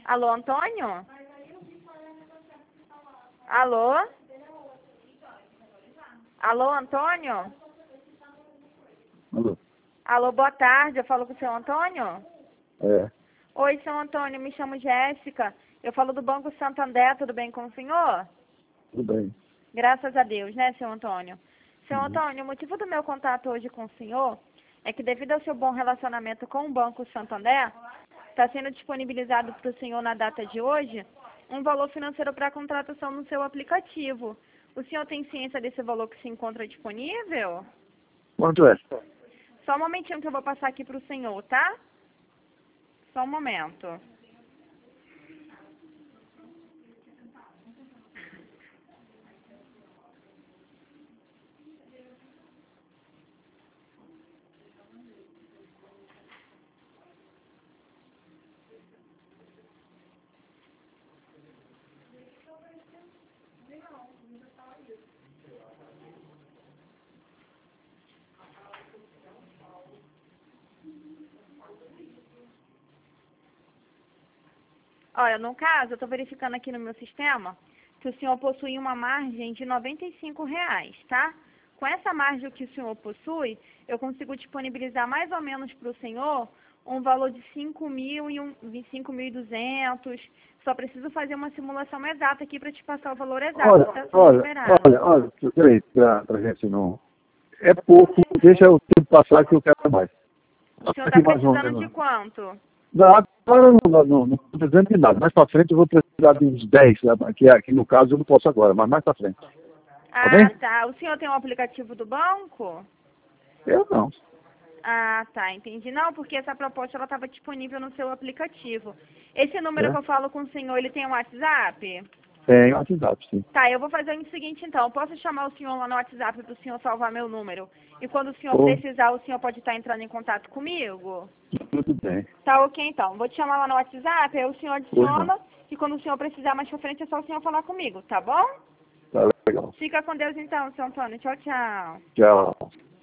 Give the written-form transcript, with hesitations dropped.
Alô, Antônio? Alô? Alô, Antônio? Alô? Alô, boa tarde. Eu falo com o seu Antônio? É, Oi, seu Antônio. Me chamo Jéssica. Eu falo do Banco Santander. Tudo bem com o senhor? tudo bem. Graças a Deus, né, seu Antônio? Seu Uhum. Antônio, o motivo do meu contato hoje com o senhor é que, devido ao seu bom relacionamento com o Banco Santander, está sendo disponibilizado para o senhor, na data de hoje, um valor financeiro para contratação no seu aplicativo. O senhor tem ciência desse valor que se encontra disponível? Quanto é? Só um momentinho que eu vou passar aqui para o senhor, tá? Só um momento. Olha, no caso, eu estou verificando aqui no meu sistema que o senhor possui uma margem de R$ 95, tá? Com essa margem que o senhor possui, eu consigo disponibilizar mais ou menos para o senhor um valor de 5.200. Só preciso fazer uma simulação exata aqui para te passar o valor exato, tá, senhor Esperado? Olha, peraí, pra gente não... É pouco, deixa o tempo passar que eu quero mais. O senhor está Aqui mais ou precisando de menos. quanto? Não, agora não estou precisando de nada. Mais para frente eu vou precisar de uns 10, que no caso eu não posso agora, mas mais para frente. Tá bem? Ah, tá. O senhor tem um aplicativo do banco? Eu não. Ah, tá, entendi. Não, porque essa proposta ela estava disponível no seu aplicativo. Esse número que É? eu falo com o senhor, ele tem um WhatsApp? Tem WhatsApp, sim. Tá, eu vou fazer o seguinte então. Eu posso chamar o senhor lá no WhatsApp para o senhor salvar meu número? E quando o senhor Ou, precisar, o senhor pode estar entrando em contato comigo? tudo bem. Tá, ok então. Vou te chamar lá no WhatsApp, aí o senhor Pois não. adiciona. E quando o senhor precisar mais pra frente, é só o senhor falar comigo, tá bom? Tá legal. Fica com Deus então, seu Antônio. Tchau, tchau. Tchau.